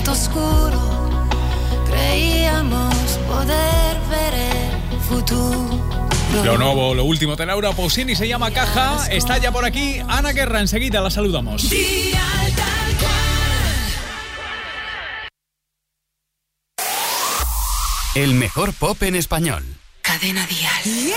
oscuro, creíamos poder ver el futuro. Lo nuevo, lo último de Laura Pausini se llama Caja. Está ya por aquí Ana Guerra, enseguida la saludamos. El mejor pop en español. Cadena Dial.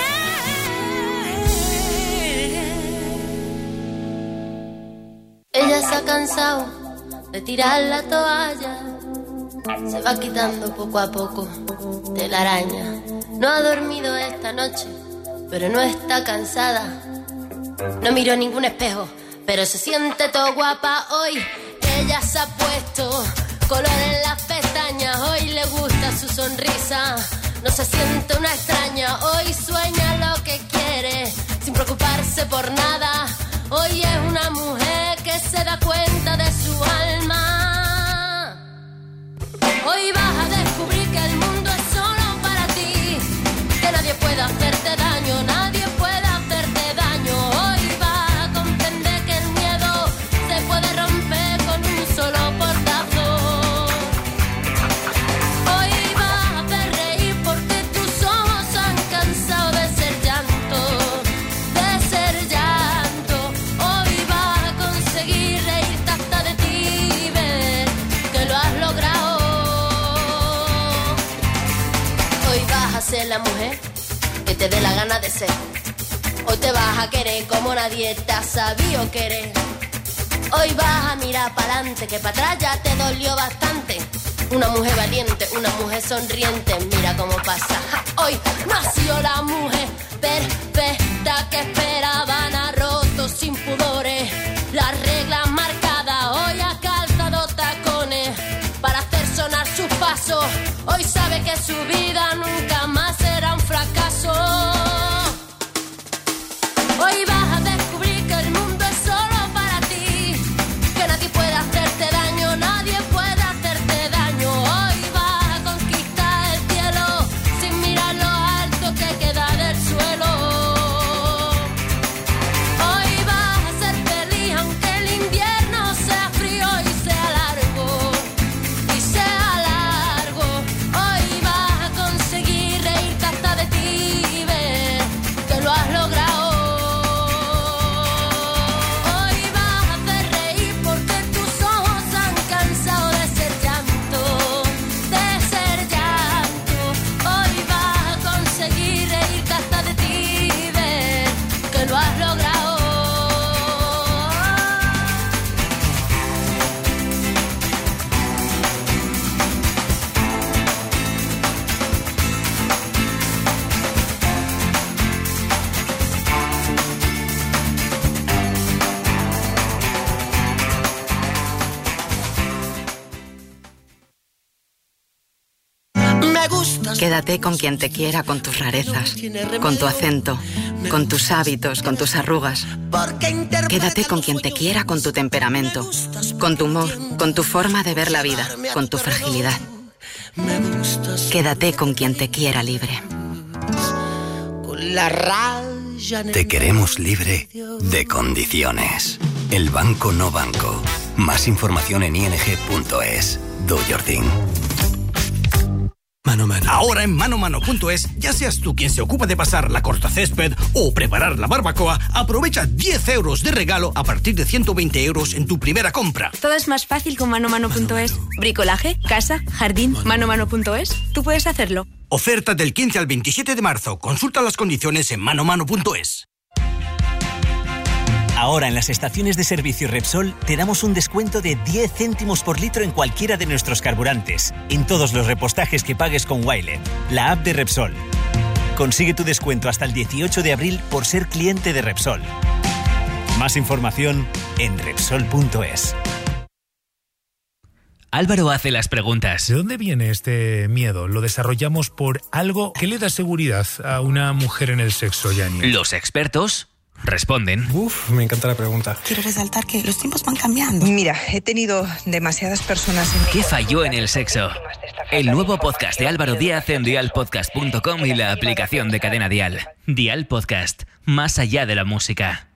Ella se ha cansado de tirar la toalla, se va quitando poco a poco de la araña. No ha dormido esta noche, pero no está cansada. No miró ningún espejo, pero se siente todo guapa hoy. Ella se ha puesto color en las pestañas, hoy le gusta su sonrisa. No se siente una extraña, hoy sueña lo que quiere, sin preocuparse por nada. Hoy es una mujer que se da cuenta de su alma. Hoy vas a descubrir que el mundo es solo para ti, que nadie puede hacerte daño, nadie puede hacerte daño. Hoy vas a comprender que el miedo se puede romper con un solo portazo. Hoy vas a hacer reír porque tus ojos han cansado de ser llanto, de ser llanto. Hoy vas a conseguir reírte hasta de ti y ver que lo has logrado. Hoy vas a ser la mujer que te dé la gana de ser. Hoy te vas a querer como nadie te ha sabido querer. Hoy vas a mirar para adelante, que para atrás ya te dolió bastante. Una mujer valiente, una mujer sonriente, mira cómo pasa. Hoy nació la mujer perfecta que esperaban, ha roto sin pudores las reglas marcadas. Hoy ha calzado tacones para hacer sonar sus pasos. Hoy sabe que su vida nunca más será un fracaso. Hoy vas a descubrir que el mundo es solo para ti, que nadie puede hacerte daño, nadie puede hacerte daño. Hoy vas a conquistar el cielo sin mirar lo alto que queda del suelo. Hoy vas a ser feliz aunque el invierno sea frío y sea largo, y sea largo. Hoy vas a conseguir reírte hasta de ti y ver que lo has logrado. Hoy vas a hacer reír porque tus ojos han cansado de ser llanto, de ser llanto. Hoy vas a conseguir reírte hasta de ti y ver que lo has logrado. Me gustas. Quédate con quien te quiera, con tus rarezas, con tu acento, con tus hábitos, con tus arrugas. Quédate con quien te quiera, con tu temperamento, con tu humor, con tu forma de ver la vida, con tu fragilidad. Quédate con quien te quiera libre. Te queremos libre de condiciones. El Banco No Banco. Más información en ing.es. Do your thing. Mano Mano. Ahora en manomano.es, ya seas tú quien se ocupa de pasar la cortacésped o preparar la barbacoa, aprovecha 10 euros de regalo a partir de 120 euros en tu primera compra. Todo es más fácil con manomano.es. Bricolaje, casa, jardín, manomano.es. Tú puedes hacerlo. Oferta del 15 al 27 de marzo. Consulta las condiciones en manomano.es. Ahora en las estaciones de servicio Repsol te damos un descuento de 10 céntimos por litro en cualquiera de nuestros carburantes, en todos los repostajes que pagues con Wilet, la app de Repsol. Consigue tu descuento hasta el 18 de abril por ser cliente de Repsol. Más información en Repsol.es. Álvaro hace las preguntas. ¿De dónde viene este miedo? ¿Lo desarrollamos por algo? ¿Qué le da seguridad a una mujer en el sexo, Yanni? Los expertos responden. Me encanta la pregunta. Quiero resaltar que los tiempos van cambiando. Mira, he tenido demasiadas personas en... ¿Qué falló en el sexo? El nuevo podcast de Álvaro Díaz en dialpodcast.com y la aplicación de Cadena Dial. Dial Podcast, más allá de la música.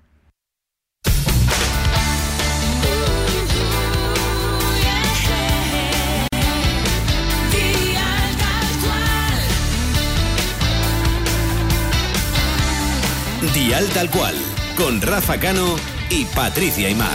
Dial Tal Cual, con Rafa Cano y Patricia Imaz.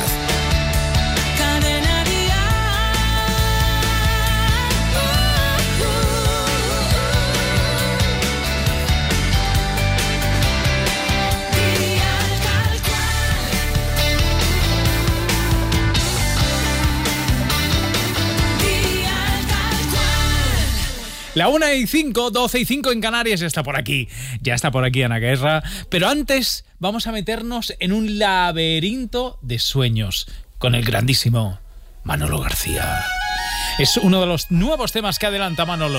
La 1:05, 12:05 en Canarias, ya está por aquí Ana Guerra. Pero antes vamos a meternos en un laberinto de sueños con el grandísimo Manolo García. Es uno de los nuevos temas que adelanta Manolo.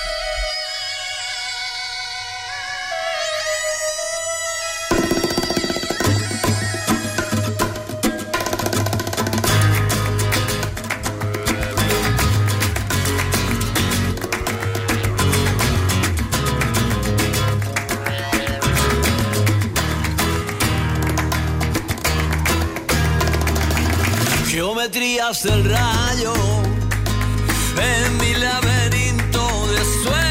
Geometrías del rayo en mi laberinto de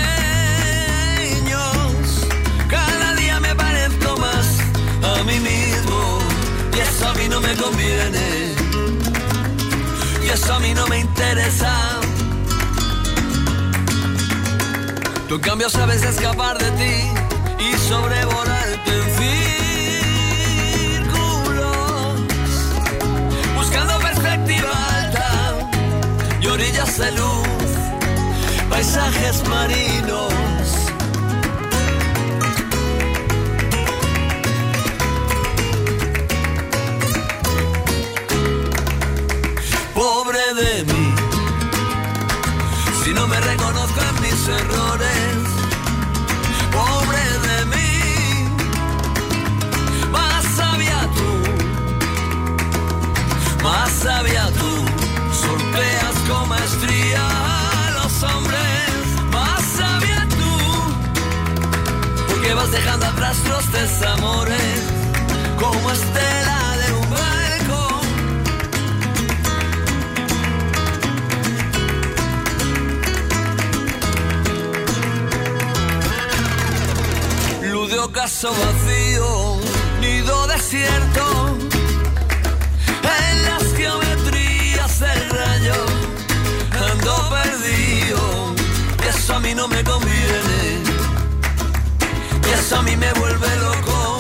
sueños. Cada día me parezco más a mí mismo y eso a mí no me conviene y eso a mí no me interesa. Tú en cambio sabes escapar de ti y sobrevolarte en círculos, buscando perspectiva alta y orillas de luz, paisajes marinos. Pobre de mí, si no me reconozco en mis errores. Pobre de mí, más sabia tú, sorteas con maestría a los hombres. Más sabia tú, porque vas dejando atrás los desamores como estela de un barco. Luz de ocaso vacío, nido desierto, en las geometrías del rayo ando perdido y eso a mí no me conviene y eso a mí me vuelve loco.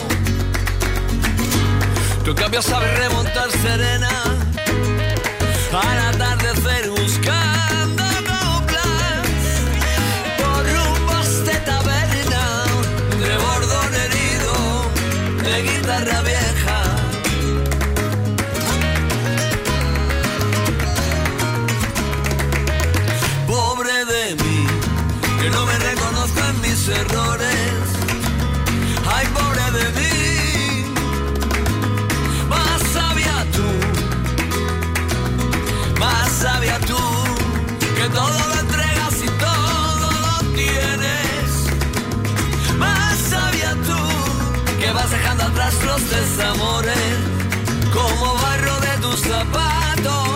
Tú en cambio sabes remontar serena al atardecer buscando coplas por rumbos de taberna, de bordón herido, de guitarra vieja. Pobre de mí, que no me reconozco en mis errores. Ay, pobre de mí, más sabia tú, que todo lo entregas y todo lo tienes. Más sabia tú, que vas dejando atrás los desamores como barro de tus zapatos.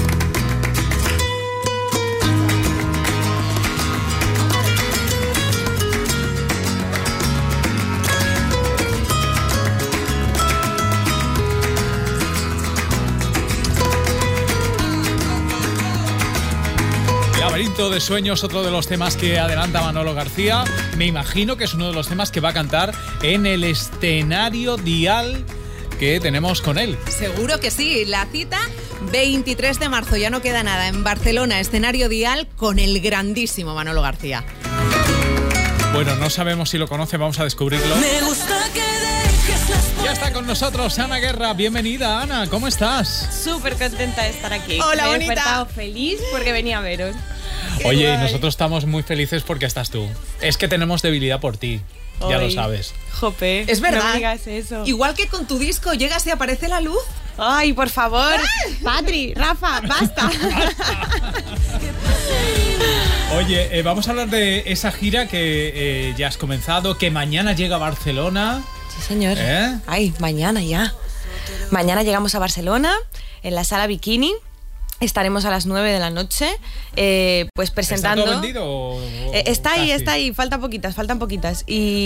Laberinto de sueños, otro de los temas que adelanta Manolo García. Me imagino que es uno de los temas que va a cantar en el escenario Dial que tenemos con él. Seguro que sí. La cita 23 de marzo, ya no queda nada, en Barcelona, escenario Dial con el grandísimo Manolo García. Bueno, no sabemos si lo conoce, vamos a descubrirlo. Me gusta que dejes las puertas. Ya está con nosotros Ana Guerra. Bienvenida, Ana, ¿cómo estás? Súper contenta de estar aquí. Hola, me he bonita. despertado feliz porque venía a veros. Oye, y nosotros estamos muy felices porque estás tú. Es que tenemos debilidad por ti, ya lo sabes. Jope, es verdad. No me digas eso. Igual que con tu disco llegas y aparece la luz. Ay, por favor. Patri, Rafa, basta. Oye, vamos a hablar de esa gira que ya has comenzado, que mañana llega a Barcelona. Sí, señor. Ay, mañana ya. Mañana llegamos a Barcelona, en la Sala Bikini. Estaremos a las 9 de la noche, pues presentando. ¿Está todo vendido o está ahí, faltan poquitas.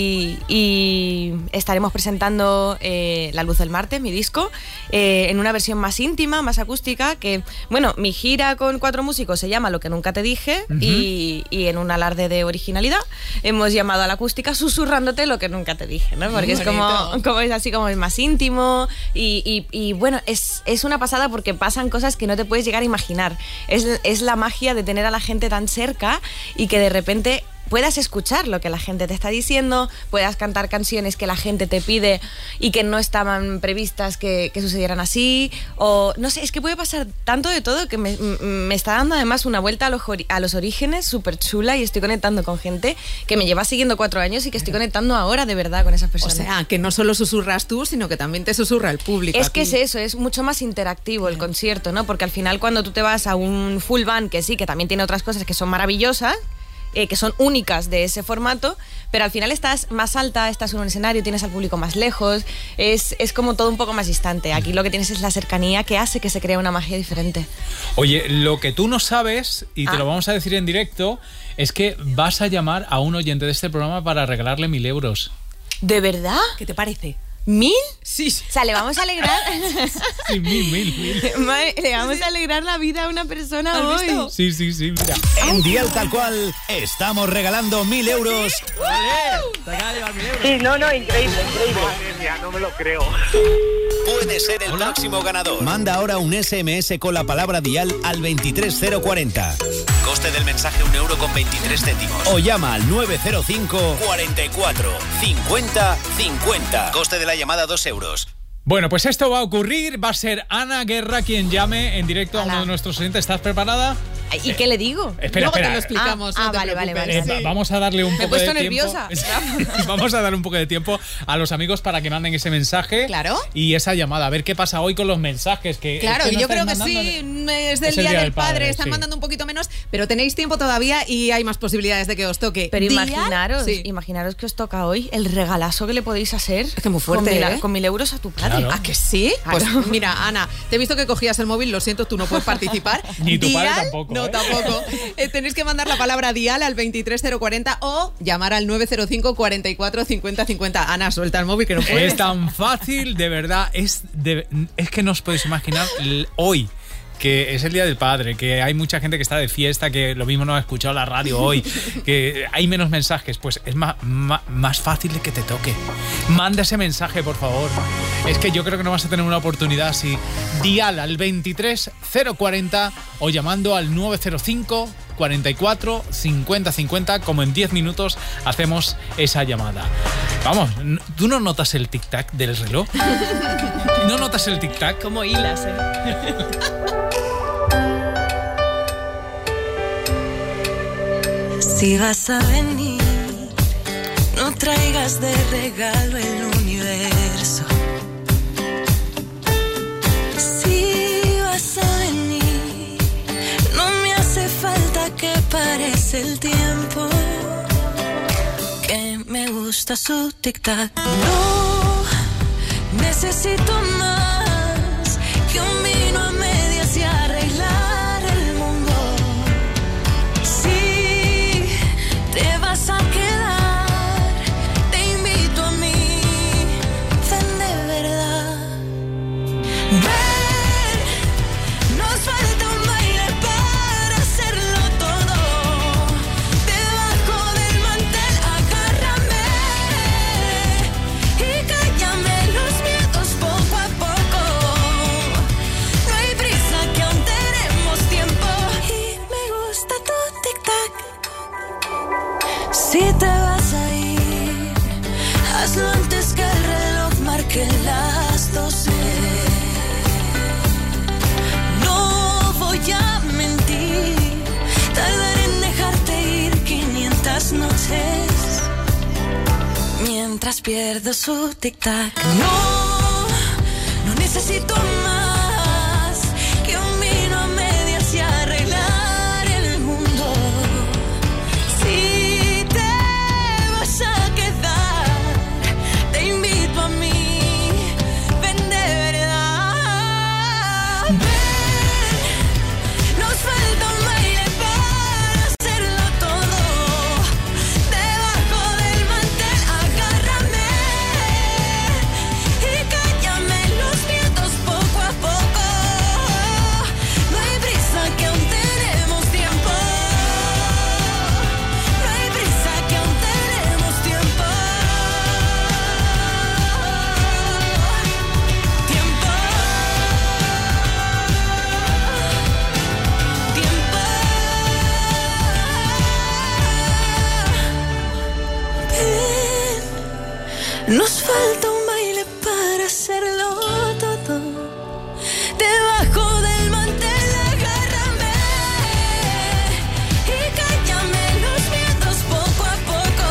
Y estaremos presentando La Luz del Marte, mi disco, en una versión más íntima, más acústica, que, bueno, mi gira con 4 músicos se llama Lo que nunca te dije, y en un alarde de originalidad hemos llamado a la acústica Susurrándote lo que nunca te dije, ¿no? Porque es como es así, como es más íntimo y bueno, es una pasada porque pasan cosas que no te puedes llegar a imaginar. Es la magia de tener a la gente tan cerca y que de repente puedas escuchar lo que la gente te está diciendo, puedas cantar canciones que la gente te pide y que no estaban previstas que sucedieran así, o no sé, es que puede pasar tanto de todo que me está dando además una vuelta a los orígenes súper chula, y estoy conectando con gente que me lleva siguiendo 4 años y que estoy conectando ahora de verdad con esas personas. O sea, que no solo susurras tú, sino que también te susurra el público. Es que es eso, es mucho más interactivo el concierto, ¿no? Porque al final cuando tú te vas a un full band, que sí, que también tiene otras cosas que son maravillosas, que son únicas de ese formato, pero al final estás más alta, estás en un escenario, tienes al público más lejos, es como todo un poco más distante. Aquí lo que tienes es la cercanía que hace que se crea una magia diferente. Oye, lo que tú no sabes, y te lo vamos a decir en directo, es que vas a llamar a un oyente de este programa para regalarle 1.000 euros. ¿De verdad? ¿Qué te parece? ¿1.000? Sí. O sea, le vamos a alegrar. Sí, 1.000. Le vamos a alegrar la vida a una persona hoy. ¿Visto? Sí, mira. En Dial Tal Cual estamos regalando 1.000 euros. Sí, no, increíble. No me lo creo. Puede ser el próximo ganador. Manda ahora un SMS con la palabra Dial al 23040. Coste del mensaje 1,23 €. O llama al 905 44 50 50. Coste de la llamada 2 €. Bueno, pues esto va a ocurrir. Va a ser Ana Guerra quien llame en directo a uno de nuestros oyentes. ¿Estás preparada? ¿Y qué le digo? Espera. Te lo explicamos. Vale. Vamos a darle un poco de tiempo. Me he puesto nerviosa. Vamos a dar un poco de tiempo a los amigos para que manden ese mensaje. Claro. Y esa llamada. A ver qué pasa hoy con los mensajes. Claro, yo creo que sí. Es del Día del Padre. Están mandando un poquito menos, pero tenéis tiempo todavía y hay más posibilidades de que os toque. Pero imaginaros que os toca hoy el regalazo que le podéis hacer. Es que muy fuerte, con 1.000 euros a tu padre. Claro. ¿A que sí? Claro. Pues mira, Ana, te he visto que cogías el móvil, lo siento, tú no puedes participar. Ni tu padre tampoco. No, tampoco. Tenéis que mandar la palabra Dial al 23040 o llamar al 905 44 50 50. Ana, suelta el móvil que no puedes. Es tan fácil, de verdad. Es que no os podéis imaginar hoy, que es el Día del Padre, que hay mucha gente que está de fiesta, que lo mismo no ha escuchado la radio hoy, que hay menos mensajes, pues es más fácil de que te toque. Manda ese mensaje, por favor. Es que yo creo que no vas a tener una oportunidad así. Dial al 23040 o llamando al 905 44 50 50, como en 10 minutos hacemos esa llamada. Vamos, ¿tú no notas el tic-tac del reloj? ¿No notas el tic-tac? Como hilas, Si vas a venir, no traigas de regalo el universo. Si vas a venir, no me hace falta que parece el tiempo, que me gusta su tic-tac. No necesito más que un vino a medias y arreglar el mundo. Si te vas a quedar, te invito a mí, ven de verdad. Ven, nos falta un baile para hacerlo todo. Debajo del mantel, agárrame y cállame los miedos poco a poco. No hay prisa, que aún tenemos tiempo. Y me gusta tu tic-tac. Si te vas a ir, hazlo antes que el reloj marque las 12. No voy a mentir, tardaré en dejarte ir 500 noches, mientras pierdo su tic-tac. No necesito más que un vino a medias y arreglar el mundo. Si te vas a quedar, te invito a mí, ven de verdad. Ven, Nos falta un baile para hacerlo todo. Debajo del mantel agárrame y cállame los miedos poco a poco.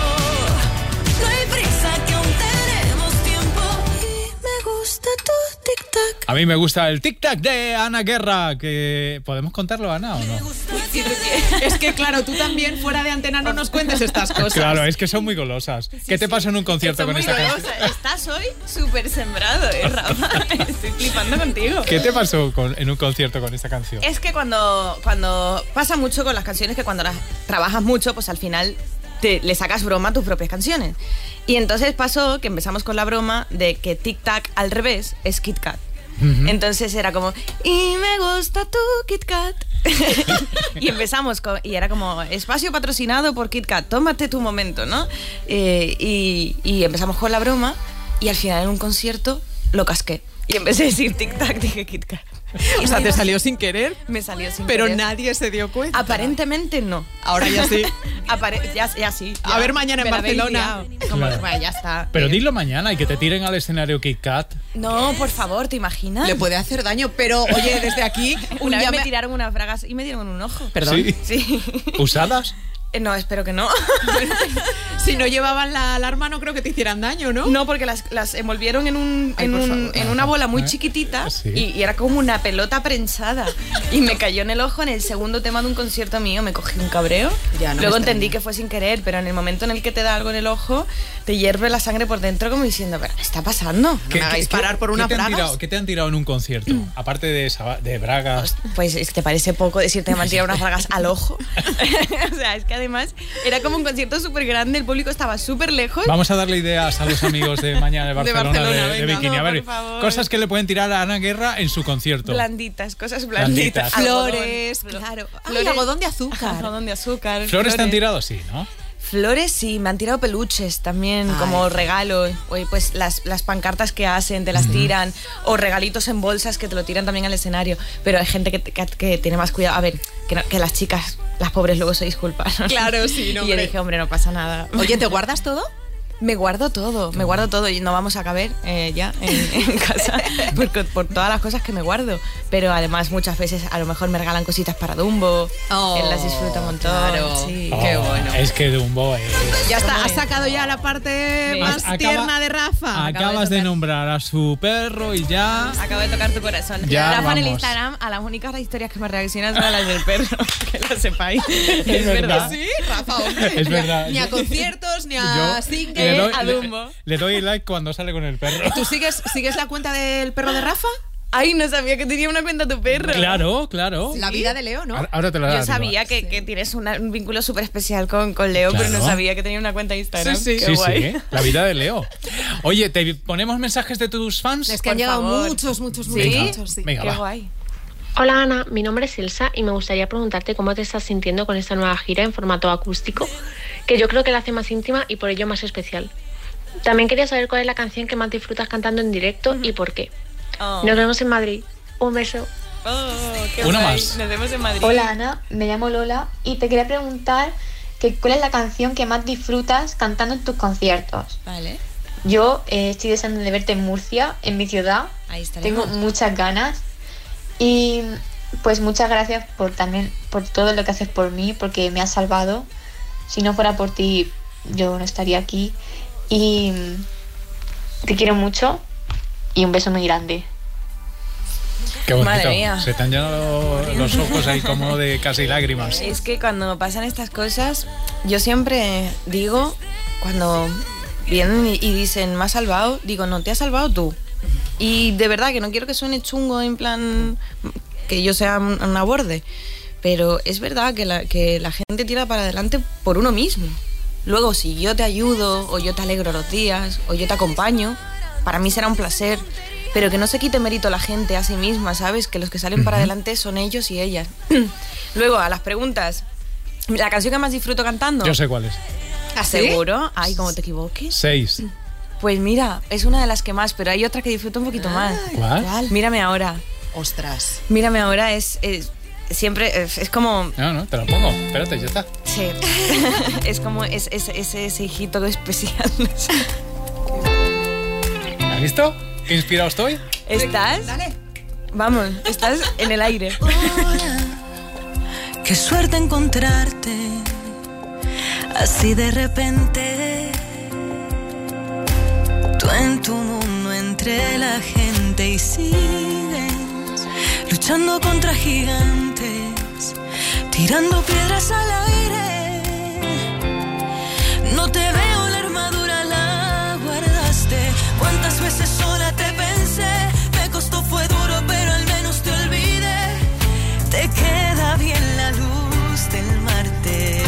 No hay prisa que aún tenemos tiempo y me gusta tu tic-tac. A mí me gusta el tic-tac de Ana Guerra, que ¿podemos contarlo, Ana, o no? Es que claro, tú también fuera de antena no nos cuentes estas cosas. Claro, es que son muy golosas. ¿Qué te pasó en un concierto con esta canción? Estás hoy súper sembrado, Rafa. Estoy flipando contigo. ¿Qué te pasó en un concierto con esta canción? Es que cuando pasa mucho con las canciones, que cuando las trabajas mucho, pues al final le sacas broma a tus propias canciones. Y entonces pasó que empezamos con la broma de que Tic Tac al revés es Kit Kat. Entonces era como, y me gusta tu Kit Kat. Y empezamos y era como, espacio patrocinado por Kit Kat, tómate tu momento, ¿no? Y empezamos con la broma y al final en un concierto lo casqué. Y empecé a decir Tic Tac, dije Kit Kat. O sea, ¿te salió sin querer? Me salió sin pero querer. Pero nadie se dio cuenta. Aparentemente no. Ahora ya sí. Ya sí. Ya. A ver mañana en Barcelona. Claro. Bueno, ya está. Pero dilo mañana y que te tiren al escenario Kit Kat. No, por favor, ¿te imaginas? Le puede hacer daño, pero oye, desde aquí... Una vez me tiraron unas bragas y me dieron un ojo. ¿Perdón? Sí. ¿Usadas? No, espero que no. Si no llevaban la alarma, no creo que te hicieran daño, ¿no? No, porque las envolvieron en una bola muy chiquitita. Sí. y era como una pelota prensada. Y me cayó en el ojo en el segundo tema de un concierto mío. Me cogí un cabreo. Luego entendí que fue sin querer, pero en el momento en el que te da algo en el ojo, te hierve la sangre por dentro como diciendo, ¿pero qué está pasando? No me hagáis parar por una bragas. ¿Qué te han tirado en un concierto? Aparte de bragas. Pues ¿te parece poco decirte que me han tirado unas bragas al ojo? O sea, es que además era como un concierto súper grande, el público estaba súper lejos. Vamos a darle ideas a los amigos de mañana de Barcelona, de Bikini. A ver, cosas que le pueden tirar a Ana Guerra en su concierto. Blanditas, cosas blanditas. Flores, claro. Algodón de azúcar. Algodón de azúcar. Flores te han tirado, sí, ¿no? Flores sí, me han tirado peluches también. Ay, como regalo. Pues las pancartas que hacen, te las tiran. O regalitos en bolsas que te lo tiran también al escenario. Pero hay gente que tiene más cuidado. A ver, que las chicas, las pobres luego se disculpan, ¿no? Claro, sí, no. Y yo dije, hombre, no pasa nada. Oye, ¿te guardas todo? Me guardo todo y no vamos a caber ya en casa por todas las cosas que me guardo. Pero además muchas veces a lo mejor me regalan cositas para Dumbo, él las disfruta un montón. Claro. Sí. Qué bueno. Es que Dumbo es... Ya está, has sacado ya la parte más tierna de Rafa. Acabas de nombrar a su perro y ya... Acabo de tocar tu corazón. Ya, Rafa, vamos. en el Instagram, a las únicas historias que me reaccionan son a las del perro, que lo sepáis. Es verdad. Sí, Rafa, hombre. Es verdad. Ni a conciertos, ni a singles. Le doy like cuando sale con el perro. ¿Tú sigues la cuenta del perro de Rafa? Ay, no sabía que tenía una cuenta tu perro. Claro. La vida de Leo, ¿no? Ahora te lo Yo sabía que tienes un vínculo súper especial con Leo, claro. Pero no sabía que tenía una cuenta de Instagram. Sí. Qué guay. Sí, la vida de Leo. Oye, ¿te ponemos mensajes de tus fans? Es que han llegado muchos. Sí. Venga, qué va. guay. Hola Ana, mi nombre es Elsa y me gustaría preguntarte cómo te estás sintiendo con esta nueva gira en formato acústico, que yo creo que la hace más íntima y por ello más especial. También quería saber cuál es la canción que más disfrutas cantando en directo y por qué. Nos vemos en Madrid. Un beso. Qué Una guay. más. Nos vemos en Madrid. Hola Ana, me llamo Lola y te quería preguntar que cuál es la canción que más disfrutas cantando en tus conciertos. Vale. Yo estoy deseando de verte en Murcia, en mi ciudad. Ahí estaremos. Tengo muchas ganas y pues muchas gracias por todo lo que haces por mí, porque me has salvado. Si no fuera por ti, yo no estaría aquí. Y te quiero mucho y un beso muy grande. Qué bonito. Madre mía. Se te han llenado los ojos ahí como de casi lágrimas. Es que cuando pasan estas cosas, yo siempre digo, cuando vienen y dicen, me has salvado, digo, no, te has salvado tú. Y de verdad que no quiero que suene chungo en plan que yo sea una borde, pero es verdad que la gente tira para adelante por uno mismo. Luego, si yo te ayudo, o yo te alegro los días, o yo te acompaño, para mí será un placer. Pero que no se quite mérito la gente a sí misma, ¿sabes? Que los que salen para adelante son ellos y ellas. Luego, a las preguntas. ¿La canción que más disfruto cantando? Yo sé cuál es. ¿Seguro? Ay, ¿cómo te equivoques? 6. Pues mira, es una de las que más, pero hay otra que disfruto un poquito más. ¿Cuál? Mírame ahora. Ostras. Mírame ahora es siempre es como... No, te lo pongo. Espérate, ya está. Sí. Es como ese hijito especial. ¿Has visto? ¿Qué inspirado estoy? ¿Estás? Dale. Vamos, estás en el aire. Qué suerte encontrarte así de repente. Tú en tu mundo entre la gente y sigues luchando contra gigantes, tirando piedras al aire. No te veo, la armadura la guardaste. ¿Cuántas veces sola te pensé? Me costó, fue duro, pero al menos te olvidé. Te queda bien la luz del martes.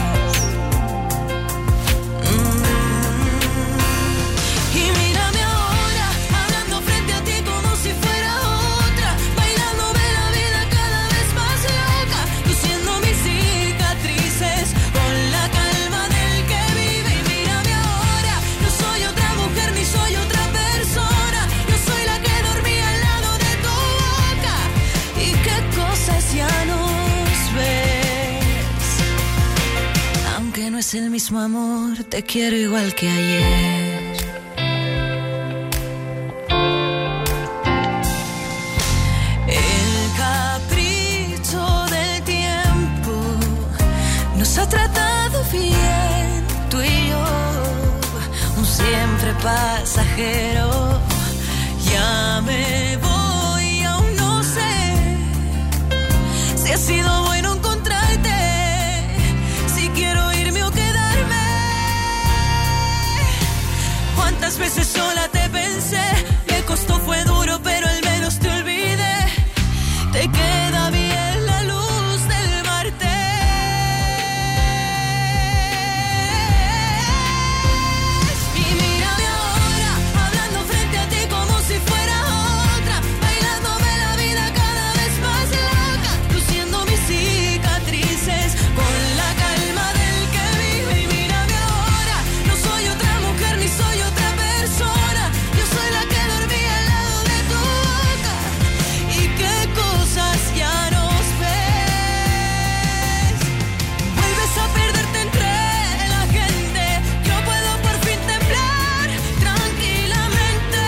Y mírame ahora, hablando frente a ti como si fuera otra, bailándome la vida cada vez más loca, luciendo mis cicatrices con la calma del que vive. Y mírame ahora, no soy otra mujer ni soy otra persona, yo soy la que dormía al lado de tu boca. Y qué cosas ya nos ves, aunque no es el mismo amor, te quiero igual que ayer. El capricho del tiempo nos ha tratado bien, tú y yo, un siempre pasajero. Ya me voy, aún no sé si ha sido bueno encontrarte, si quiero irme o quedarme. ¿Cuántas veces sola te pensé? Me costó, fue duro, pero al menos te olvidé. Te queda bien la luz del martes. Y mírame ahora, hablando frente a ti como si fuera otra, bailándome la vida cada vez más loca, luciendo mis cicatrices con la calma del que vive. Y mírame ahora, no soy otra mujer ni soy otra persona, yo soy la que dormía al lado de tu boca. Y qué cosas ya nos ves. Vuelves a perderte entre la gente, yo puedo por fin temblar tranquilamente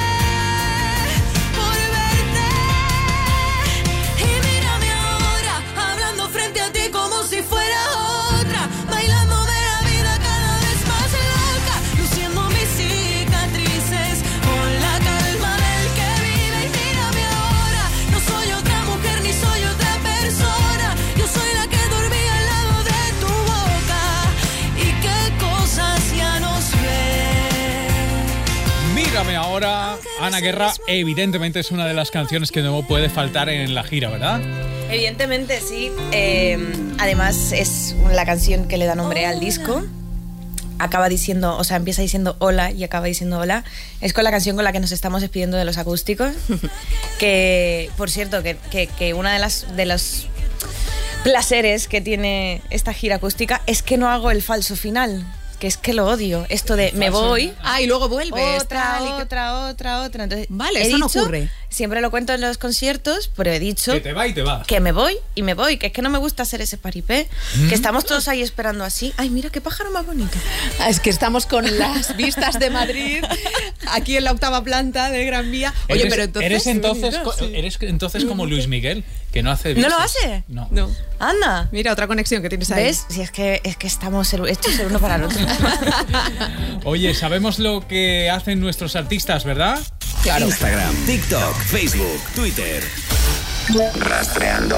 por verte. Y mírame ahora, hablando frente a ti como si fuera otra, bailándome la vida cada vez más loca, luciendo mis cicatrices con la calma del que vive. Y mírame ahora, no soy otra mujer ni soy otra persona, yo soy la que dormía al lado de tu boca. Y qué cosas ya nos ven. Mírame ahora, Ana Guerra, evidentemente es una de las canciones que no puede faltar en la gira, ¿verdad? Evidentemente sí. Además es la canción que le da nombre al disco. Acaba diciendo, o sea, empieza diciendo hola y acaba diciendo hola. Es con la canción con la que nos estamos despidiendo de los acústicos. Que, por cierto, que una de los placeres que tiene esta gira acústica es que no hago el falso final. Que es que lo odio. Esto de me voy. Ah, y luego vuelves. Otra. Entonces, Vale, he eso no dicho, ocurre. Siempre lo cuento en los conciertos, pero he dicho Que te va y te va. que me voy y me voy, que es que no me gusta hacer ese paripé, que estamos todos ahí esperando así. Ay, mira qué pájaro más bonito. Ah, es que estamos con las vistas de Madrid, aquí en la 8ª planta de Gran Vía. Oye, pero entonces... Eres entonces como Luis Miguel, que no hace ¿No vistas. lo hace? No. Anda. Mira, otra conexión que tienes ahí. ¿Ves? Si es que estamos hechos el uno para el otro. Oye, sabemos lo que hacen nuestros artistas, ¿verdad? Claro. Instagram, TikTok, Facebook, Twitter. Rastreando.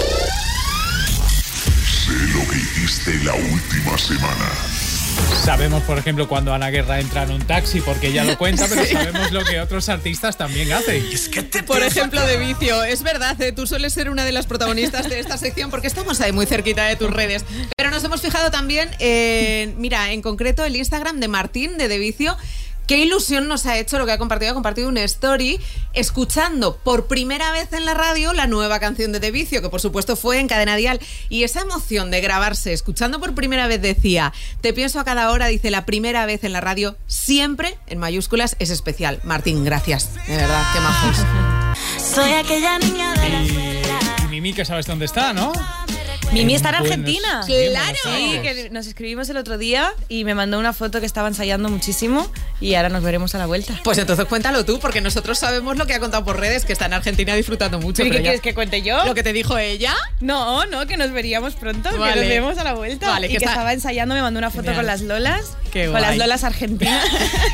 Sé lo que hiciste la última semana. Sabemos, por ejemplo, cuando Ana Guerra entra en un taxi, porque ella lo cuenta, pero sabemos lo que otros artistas también hacen. Por ejemplo, de vicio. Es verdad, tú sueles ser una de las protagonistas de esta sección porque estamos ahí muy cerquita de tus redes. Pero nos hemos fijado también en concreto, el Instagram de Martín, de Vicio. Qué ilusión nos ha hecho lo que ha compartido una story escuchando por primera vez en la radio la nueva canción de Vicio, que por supuesto fue en Cadena Dial. Y esa emoción de grabarse escuchando por primera vez decía, te pienso a cada hora, dice, la primera vez en la radio, siempre en mayúsculas, es especial. Martín, gracias, de verdad, qué majos. Soy aquella niña de la Y Mimi, que sabes dónde está, ¿no? Mimi está en Argentina. Claro. Sí, que nos escribimos el otro día y me mandó una foto que estaba ensayando muchísimo y ahora nos veremos a la vuelta. Pues entonces cuéntalo tú, porque nosotros sabemos lo que ha contado por redes, que está en Argentina disfrutando mucho. ¿Pero qué ya- quieres que cuente yo? ¿Lo que te dijo ella? No, que nos veríamos pronto, que Vale. nos vemos a la vuelta. Vale, y que que está- estaba ensayando, me mandó una foto Genial. con las lolas. Qué con guay. las lolas argentinas.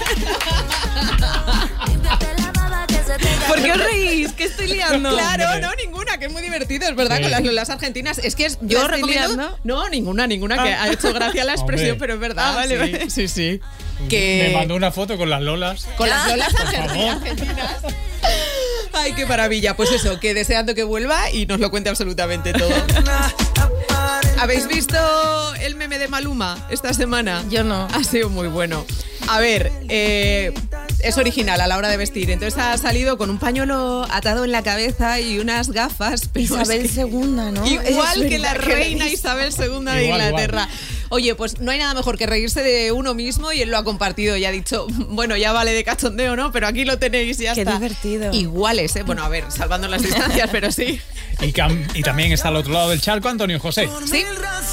¿Por qué os reís? ¿Qué estoy liando? Claro, no, ninguna, que es muy divertido, es verdad, Sí. con las lolas argentinas. Es que es, ¿Yo la estoy recomiendo? liando. No, ninguna, que ha hecho gracia la expresión, Hombre. pero es verdad. Vale, sí, vale. sí. Que Me mandó una foto con las lolas. con las lolas Por favor. argentinas. Ay, qué maravilla. Pues eso, que deseando que vuelva y nos lo cuente absolutamente todo. ¿Habéis visto el meme de Maluma esta semana? Yo no. Ha sido muy bueno. A ver, es original a la hora de vestir. Entonces ha salido con un pañuelo atado en la cabeza y unas gafas. Pero Isabel es que- II, ¿no? Igual Es que la verdad que lo he reina visto. Isabel II de Igual, Inglaterra. Oye, pues no hay nada mejor que reírse de uno mismo y él lo ha compartido y ha dicho, bueno, ya vale de cachondeo, ¿no? Pero aquí lo tenéis y ya Qué está. divertido. Iguales, ¿eh? Bueno, a ver, salvando las distancias, pero sí. Y también está al otro lado del charco Antonio José. Sí.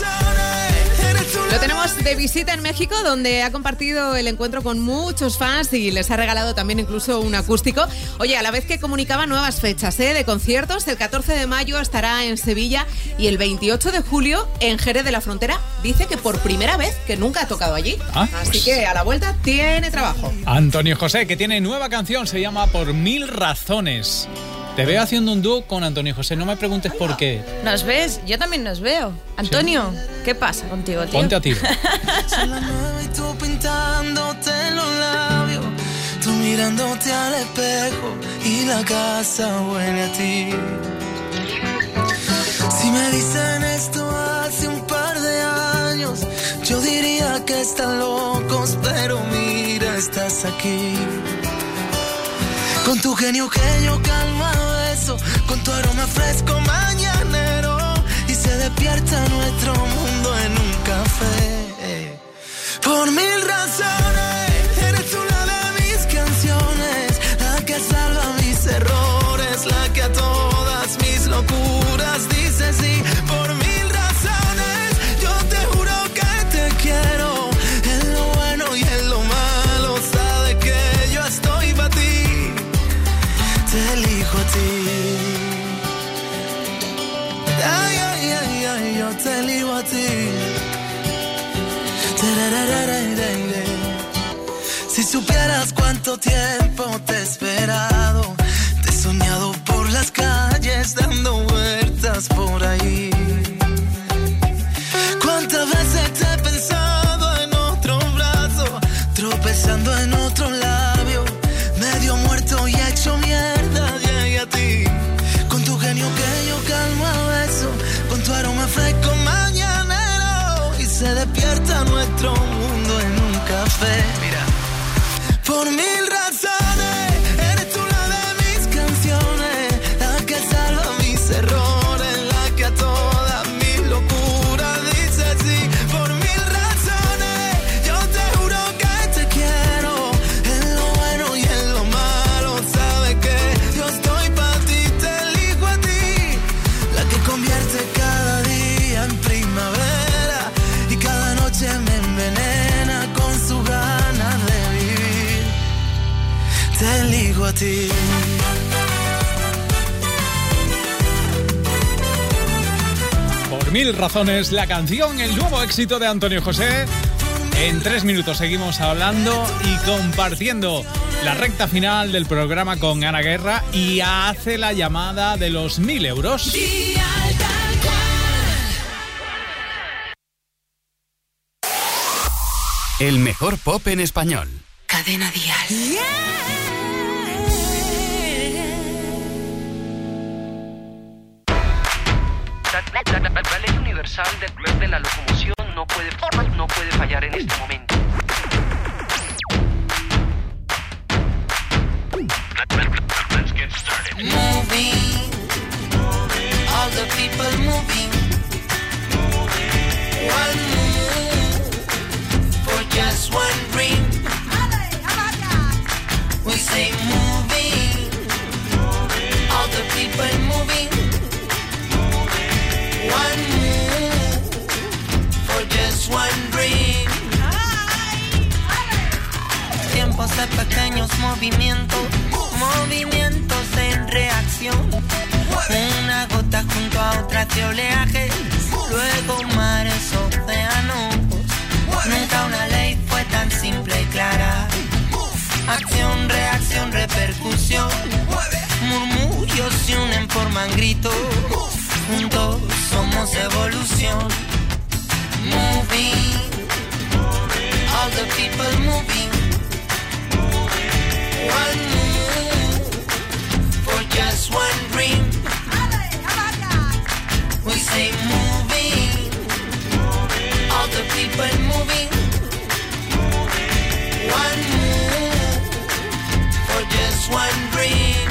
Lo tenemos de visita en México, donde ha compartido el encuentro con muchos fans y les ha regalado también incluso un acústico. Oye, a la vez que comunicaba nuevas fechas de conciertos, el 14 de mayo estará en Sevilla y el 28 de julio en Jerez de la Frontera. Dice que por primera vez, que nunca ha tocado allí. Ah, Así pues- que a la vuelta tiene trabajo. Antonio José, que tiene nueva canción, se llama Por 1000 razones. Te veo haciendo un dúo con Antonio José, no me preguntes por qué. ¿Nos ves? Yo también nos veo. Antonio, ¿qué pasa contigo, tío? Ponte a tiro. Son las 9 y tú pintándote los labios, tú mirándote al espejo y la casa huele a ti. Si me dicen esto hace un par de años, yo diría que están locos, pero mira, estás aquí. Con tu genio que yo calmo a beso, con tu aroma fresco mañanero, y se despierta nuestro mundo en un café. Por 1000 razones, eres tú la de mis canciones, la que salva mis errores, la que a todas mis locuras dice sí. Por 1000 razones, yo te juro que te quiero, en lo bueno y en lo malo, sabes que yo estoy para ti. Te elijo a ti. Ay, ay, ay, ay, yo te elijo a ti. Si supieras cuánto tiempo te he esperado, te he soñado por las calles dando vueltas por ahí. Cuántas veces te he pensado en otro brazo, tropezando en otro labio, medio muerto y hecho mierda, llegué a ti. Con tu genio que yo calmo a beso, con tu aroma fresco mañanero, y se despierta nuestro mundo en un café. Mira. Por 1000 razones, eres tú la de mis canciones, la que salva mis errores, la que a todas mis locuras dice sí. Por 1000 razones, yo te juro que te quiero, en lo bueno y en lo malo, sabes que yo estoy para ti, te elijo a ti, la que convierte cada día en primavera y cada noche me envenena con su ganas de vivir. Te elijo a ti. Por 1000 razones, la canción, el nuevo éxito de Antonio José. En 3 minutos seguimos hablando y compartiendo la recta final del programa con Ana Guerra y hace la llamada de los 1000 euros. El mejor pop en español. Cadena Dial. La ley universal de la locomoción no puede fallar en este momento. Let's get started. Moving, all the people moving. One move for just one dream. We say moving, all the people moving. One move de pequeños movimientos, movimientos en reacción. Una gota junto a otra de oleaje, luego mares, océanos. Nunca una ley fue tan simple y clara. Acción, reacción, repercusión. Murmullos se unen, forman gritos. Juntos somos evolución. Moving, all the people moving. One move for just one dream. We say moving, all the people moving. One move for just one dream.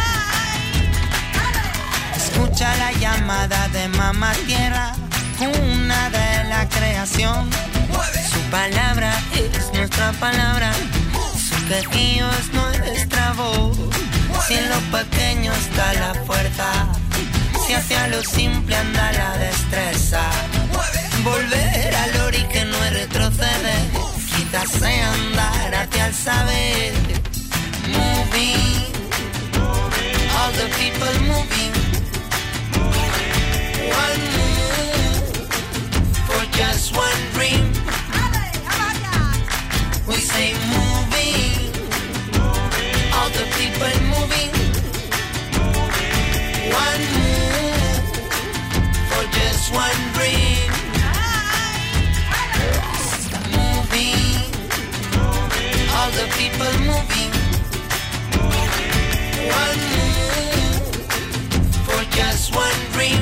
Escucha la llamada de mamá tierra, una de la creación. Su palabra es nuestra palabra, su quejío es nuestra voz. Si en lo pequeño está la fuerza, si hacia lo simple anda la destreza. Volver al origen no es retroceder, quizás sea andar hacia el saber. Moving, all the people moving. One move for just one dream. We say moving, all the people moving. One move for just one dream. Moving, all the people moving. One move for just one dream.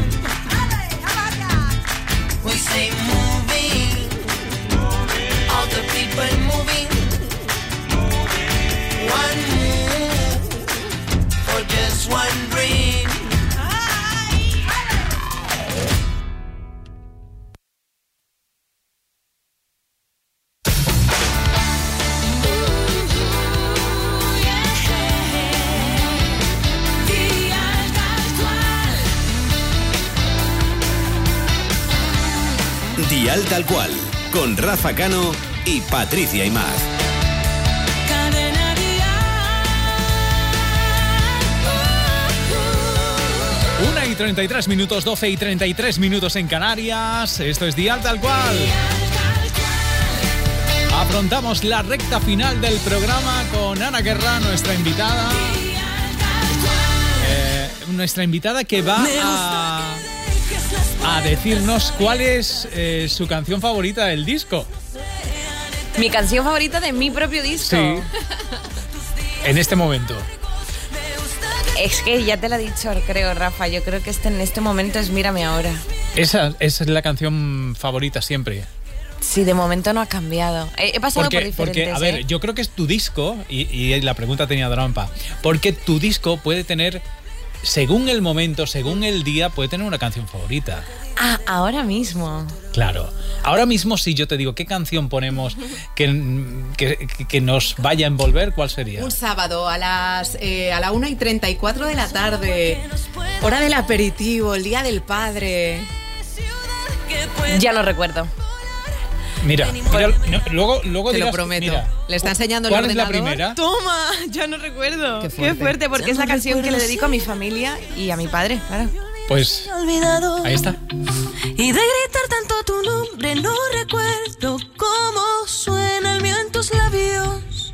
We say moving, all the people moving. One move for just one dream. Dial Tal Cual, con Rafa Cano y Patricia Imaz. 1:33 minutos, 12:33 en Canarias. Esto es Dial Tal Cual. Afrontamos la recta final del programa con Ana Guerra, nuestra invitada. Nuestra invitada que va a decirnos cuál es su canción favorita del disco. Mi canción favorita de mi propio disco. Sí. En este momento. Es que ya te lo he dicho, creo, Rafa. Yo creo que en este momento es Mírame Ahora. Esa es la canción favorita siempre. Sí, de momento no ha cambiado. He pasado por diferentes. Porque, a ver, yo creo que es tu disco, y la pregunta tenía trampa, porque tu disco puede tener, según el momento, según el día, puede tener una canción favorita. Ah, ahora mismo. Claro. Ahora mismo, si yo te digo qué canción ponemos que nos vaya a envolver, ¿cuál sería? Un sábado a la 1:34 de la tarde, hora del aperitivo, el Día del Padre. Ya lo recuerdo. Mira, luego te dirás, lo prometo. Mira, le está enseñando el ¿cuál ordenador. es la primera? Toma, ya no recuerdo. Qué fuerte, porque es la canción que le dedico a mi familia y a mi padre, claro. Pues ahí está. Y de gritar tanto tu nombre no recuerdo cómo suena el mío en tus labios.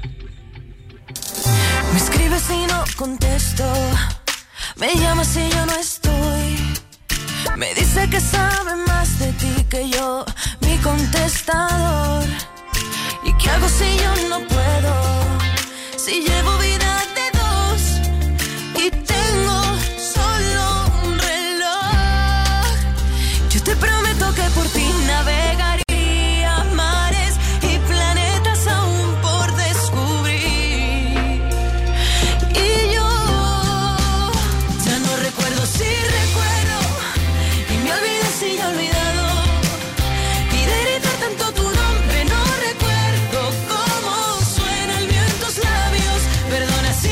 Me escribes y no contesto, me llamas y yo no estoy. Me dice que sabe más de ti que yo, mi contestador. ¿Y qué hago si yo no puedo? Si llevo vida de dos y tengo solo un reloj. Yo te prometo que por ti navegaría mares y planetas aún por descubrir. Y yo ya no recuerdo si recuerdo, y me olvidé si ya he olvidado. Y de gritar tanto tu nombre no recuerdo cómo suena el mío en tus labios. Perdona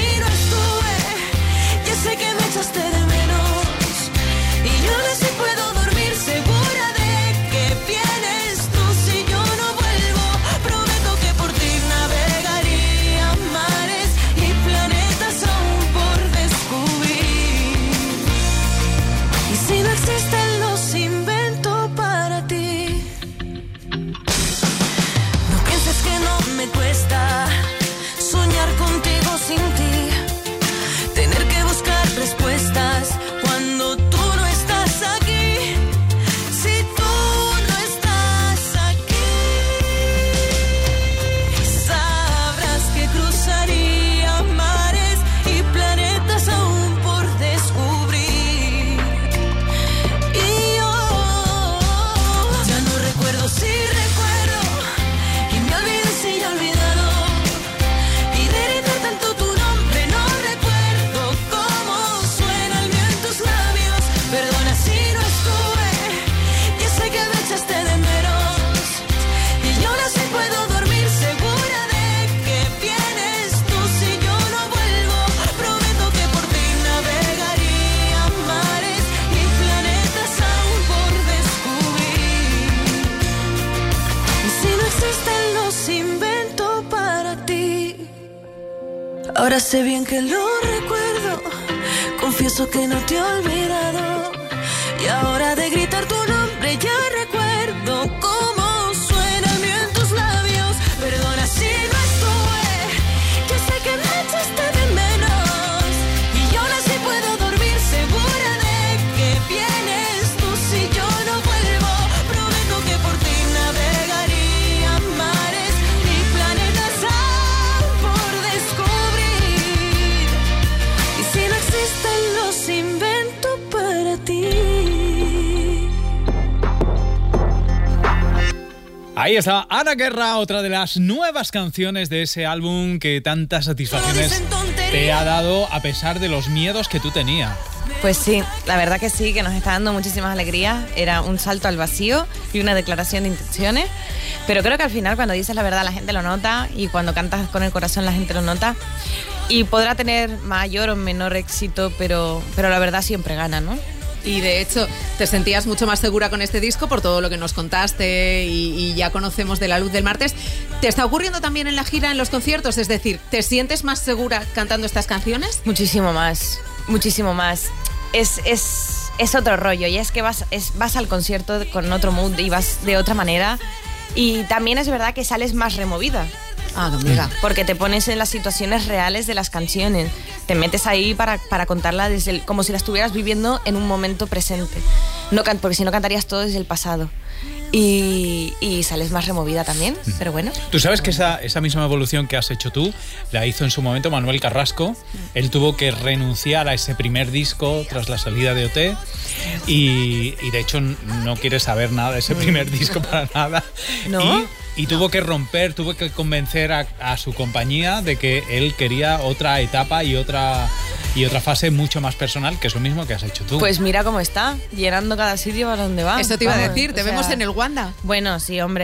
Ahora sé bien que lo recuerdo, confieso que no te he olvidado. Y ahora de gritar tu nombre ya recuerdo cómo suena el mío en tus labios. Perdona si no estuve, yo sé que me echaste de menos. Y yo ahora sí puedo dormir segura de que vienes tú si yo no vuelvo. Prometo que por ti navegaría mares y planetas por descubrir. Y si no existen los invento para ti. Ahí está Ana Guerra, otra de las nuevas canciones de ese álbum que tantas satisfacciones te ha dado a pesar de los miedos que tú tenías. Pues sí, la verdad que sí, que nos está dando muchísimas alegrías. Era un salto al vacío y una declaración de intenciones. Pero creo que al final cuando dices la verdad la gente lo nota y cuando cantas con el corazón la gente lo nota. Y podrá tener mayor o menor éxito, pero la verdad siempre gana, ¿no? Y de hecho, te sentías mucho más segura con este disco por todo lo que nos contaste y ya conocemos de La Luz del Martes. ¿Te está ocurriendo también en la gira, en los conciertos? Es decir, ¿te sientes más segura cantando estas canciones? Muchísimo más, muchísimo más. Es otro rollo y es que vas al concierto con otro mood y vas de otra manera. Y también es verdad que sales más removida. Amiga. Porque te pones en las situaciones reales de las canciones. Te metes ahí para contarla como si la estuvieras viviendo en un momento presente. Porque si no cantarías todo desde el pasado. Y sales más removida también, pero bueno. Tú sabes que esa misma evolución que has hecho tú la hizo en su momento Manuel Carrasco. Él tuvo que renunciar a ese primer disco tras la salida de OT y de hecho no quiere saber nada de ese primer disco para nada. ¿No? Y tuvo que tuvo que convencer a su compañía de que él quería otra etapa y otra fase mucho más personal, que es lo mismo que has hecho tú. Pues mira cómo está, llenando cada sitio a donde va. Eso te iba a decir, te vemos en el Wanda. Bueno, sí, hombre.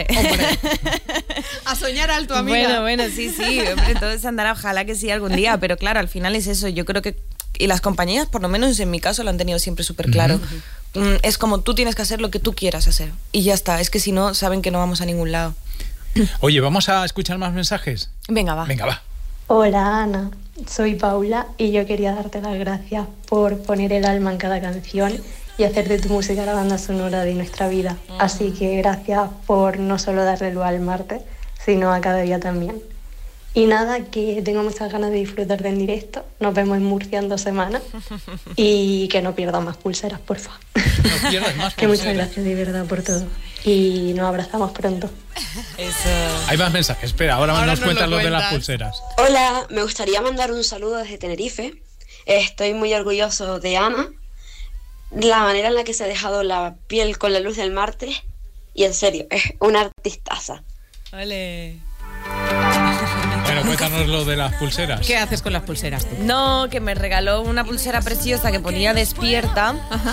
A soñar alto, amiga. Bueno, sí, hombre, todo se andará, ojalá que sí algún día, pero claro, al final es eso, yo creo que... Y las compañías, por lo menos en mi caso, lo han tenido siempre súper claro. Es como tú tienes que hacer lo que tú quieras hacer. Y ya está, es que si no, saben que no vamos a ningún lado. Oye, ¿vamos a escuchar más mensajes? Venga, va. Hola, Ana. Soy Paula y yo quería darte las gracias por poner el alma en cada canción y hacer de tu música la banda sonora de nuestra vida. Así que gracias por no solo darle luz al martes, sino a cada día también. Y nada, que tengo muchas ganas de disfrutar del directo. Nos vemos en Murcia en 2 semanas. Y que no pierdas más pulseras, porfa. No pierdas más pulseras. Que muchas gracias de verdad por todo. Y nos abrazamos pronto. Eso. Hay más mensajes. Espera, ahora nos cuentas lo de las pulseras. Hola, me gustaría mandar un saludo desde Tenerife. Estoy muy orgulloso de Ana, la manera en la que se ha dejado la piel con La Luz del Martes. Y en serio, es una artistaza. Vale. Bueno, cuéntanos lo de las pulseras. ¿Qué haces con las pulseras tú? No, que me regaló una pulsera preciosa que ponía despierta. Ajá.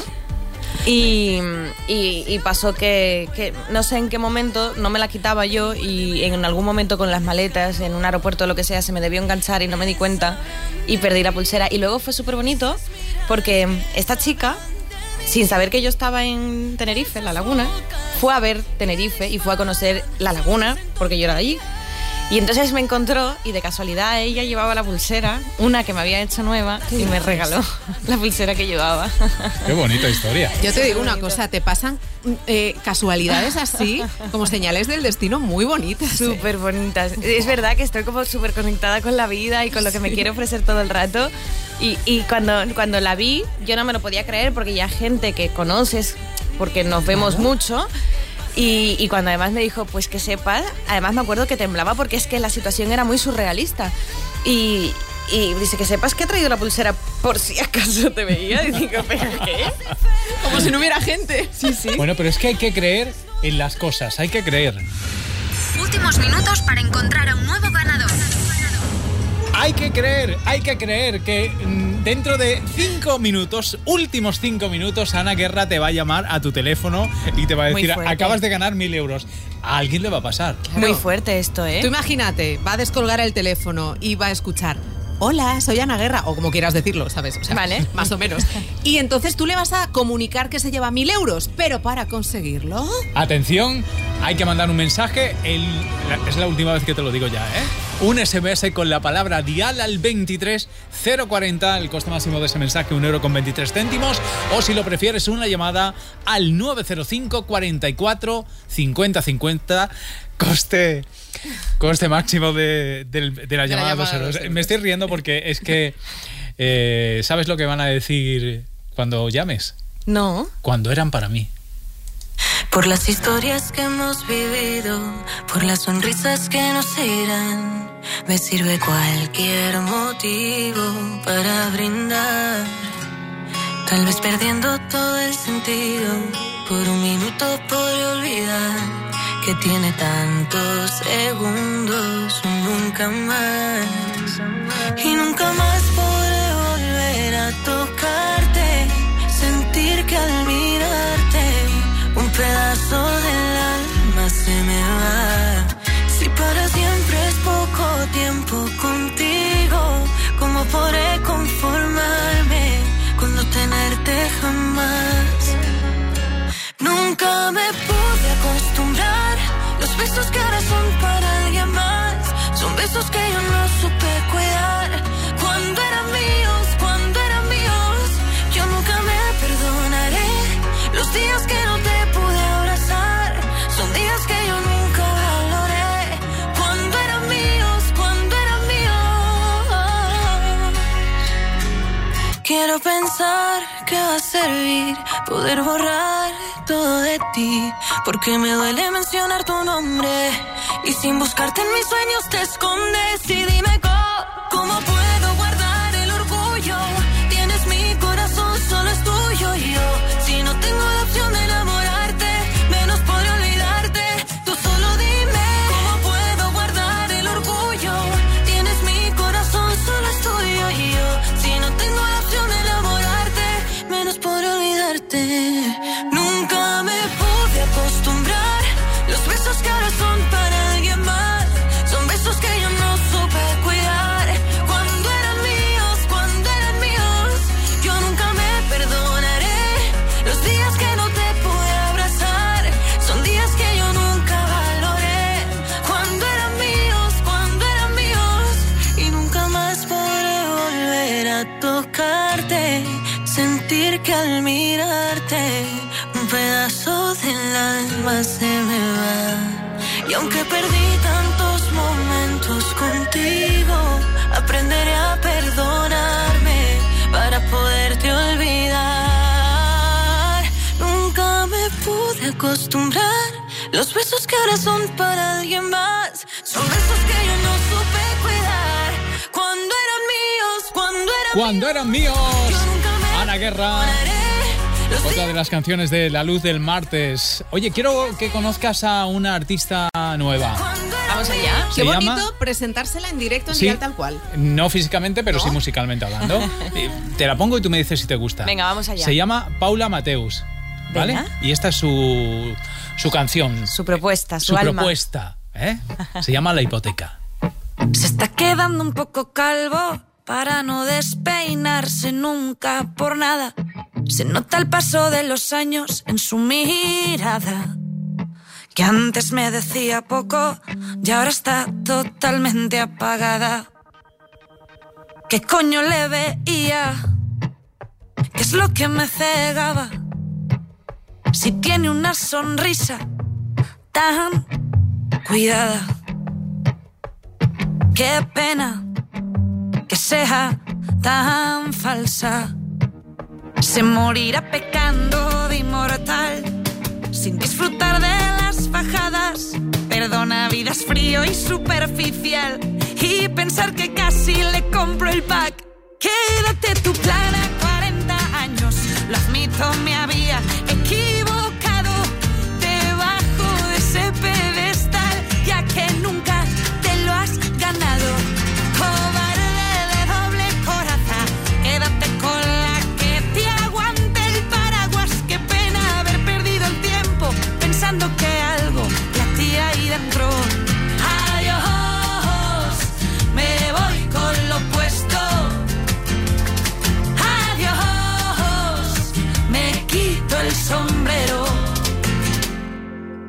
Y pasó que no sé en qué momento no me la quitaba yo y en algún momento con las maletas en un aeropuerto o lo que sea se me debió enganchar y no me di cuenta y perdí la pulsera. Y luego fue súper bonito porque esta chica, sin saber que yo estaba en Tenerife, en La Laguna, fue a ver Tenerife y fue a conocer La Laguna porque yo era de allí. Y entonces me encontró y de casualidad ella llevaba la pulsera, una que me había hecho nueva, y me regaló la pulsera que llevaba. Qué bonita historia. Yo te digo una cosa, te pasan casualidades así, como señales del destino muy bonitas. Súper bonitas. Es verdad que estoy como súper conectada con la vida y con lo que me quiere ofrecer todo el rato. Y cuando la vi, yo no me lo podía creer porque ya gente que conoces, porque nos vemos mucho... Y cuando además me dijo, pues que sepas, además me acuerdo que temblaba porque es que la situación era muy surrealista. Y dice, que sepas que he traído la pulsera por si acaso te veía. Y digo, ¿pero qué? Como si no hubiera gente. Sí. Bueno, pero es que hay que creer en las cosas, hay que creer. Últimos minutos para encontrar a un nuevo ganador. Hay que creer que dentro de 5 minutos, últimos 5 minutos, Ana Guerra te va a llamar a tu teléfono y te va a decir, acabas de ganar 1.000 euros. A alguien le va a pasar. Claro. Muy fuerte esto, ¿eh? Tú imagínate, va a descolgar el teléfono y va a escuchar, hola, soy Ana Guerra, o como quieras decirlo, ¿sabes? O sea, vale. Más o menos. Y entonces tú le vas a comunicar que se lleva 1.000 euros, pero para conseguirlo... Atención, hay que mandar un mensaje, es la última vez que te lo digo ya, ¿eh? un SMS con la palabra dial al 23040, el coste máximo de ese mensaje €1,23, o si lo prefieres una llamada al 905 44 50 50, coste máximo de la llamada 2 euros. Me estoy riendo porque es que ¿sabes lo que van a decir cuando llames? No. Cuando eran para mí. Por las historias que hemos vivido, por las sonrisas que nos irán, me sirve cualquier motivo para brindar. Tal vez perdiendo todo el sentido, por un minuto podré olvidar que tiene tantos segundos, nunca más. Y nunca más podré volver a tocarte, sentir que al mirarte un pedazo del alma se me va. Si para siempre es poco tiempo contigo, ¿cómo podré conformarme con no tenerte jamás? Nunca me pude acostumbrar, los besos que ahora son para alguien más, son besos que yo no supe cuidar. Cuando eran míos, yo nunca me perdonaré. Los días que no te pude abrazar, son días que yo nunca valoré. Cuando eran míos. Quiero pensar que va a servir poder borrar todo de ti, porque me duele mencionar tu nombre y sin buscarte en mis sueños te escondes. Y dime cómo puedo guardar el orgullo. Tienes mi corazón, solo es tuyo y yo. Si no tengo la opción de enamorarte, menos podré olvidarte. Tú solo dime cómo puedo guardar el orgullo. Tienes mi corazón, solo es tuyo y yo. Si no tengo la opción de enamorarte, menos podré olvidarte. Nunca me pude acostumbrar, los besos que ahora son para alguien más, son besos que yo no supe cuidar. Cuando eran míos, yo nunca me perdonaré. Los días que no te pude abrazar, son días que yo nunca valoré. Cuando eran míos, y nunca más podré volver a tocarte, sentir que al mirarte un pedazo del alma se me va. Y aunque perdí tantos momentos contigo, aprenderé a perdonarme para poderte olvidar. Nunca me pude acostumbrar, los besos que ahora son para alguien más, son besos que yo no supe cuidar. Cuando eran míos. Ana Guerra, otra de las canciones de La Luz del Martes. Oye, quiero que conozcas a una artista nueva. Vamos allá. Se Qué bonito llama... presentársela en directo en Sí, Dial Tal Cual. No físicamente, pero sí musicalmente hablando. Te la pongo y tú me dices si te gusta. Venga, vamos allá. Se llama Paula Mateus, ¿vale? Venga. Y esta es su canción. Su propuesta, su Su alma. propuesta, ¿eh? Se llama La Hipoteca. Se está quedando un poco calvo para no despeinarse nunca por nada. Se nota el paso de los años en su mirada, que antes me decía poco y ahora está totalmente apagada. ¿Qué coño le veía? ¿Qué es lo que me cegaba? Si tiene una sonrisa tan cuidada. Qué pena que sea tan falsa. Se morirá pecando de inmortal, sin disfrutar de las fajadas. Perdona, vida es frío y superficial, y pensar que casi le compro el pack. Quédate tu plan a 40 años. Lo admito, me había equivocado debajo de ese pedestal, ya que nunca te lo has ganado. Cobarde de doble coraza, quédate con la que te aguante el paraguas. Qué pena haber perdido el tiempo pensando que algo latía ahí dentro. Adiós, me voy con lo opuesto. Adiós, me quito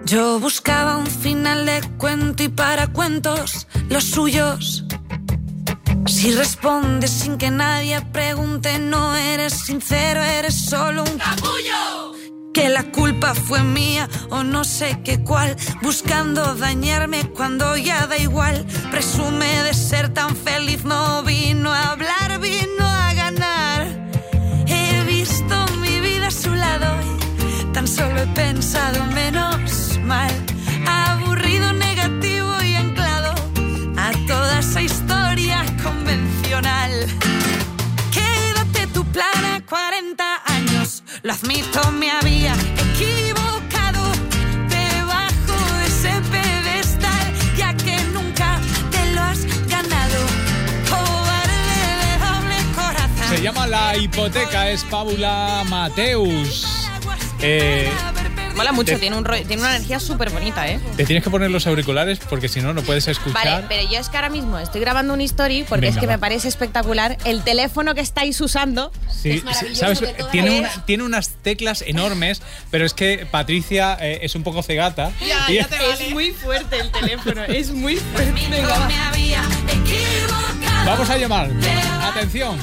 Yo buscaba un final de cuento y para cuentos los suyos. Si respondes sin que nadie pregunte, no eres sincero, eres solo un capullo. Que la culpa fue mía o no sé qué cuál, buscando dañarme cuando ya da igual. Presume de ser tan feliz, no vino a hablar, vino a ganar. He visto mi vida a su lado y tan solo he pensado menos mal. Aburrido, negativo y anclado a toda esa historia convencional. Quédate tu plan a 40 años, lo admito, me había equivocado. Debajo de ese pedestal, ya que nunca te lo has ganado. Cobarde de doble corazón. Se llama La Hipoteca, es Paula Mateus. Mola mucho, tiene una energía súper bonita, ¿eh? Te tienes que poner los auriculares porque si no, no puedes escuchar. Vale, pero yo es que ahora mismo estoy grabando un story porque es que me parece espectacular el teléfono que estáis usando. Sí, es maravilloso. ¿sabes? Tiene unas teclas enormes, pero es que Patricia es un poco cegata. Ya te vale. Es muy fuerte el teléfono, es muy fuerte. Venga, me había equivocado. Vamos a llamar. Atención.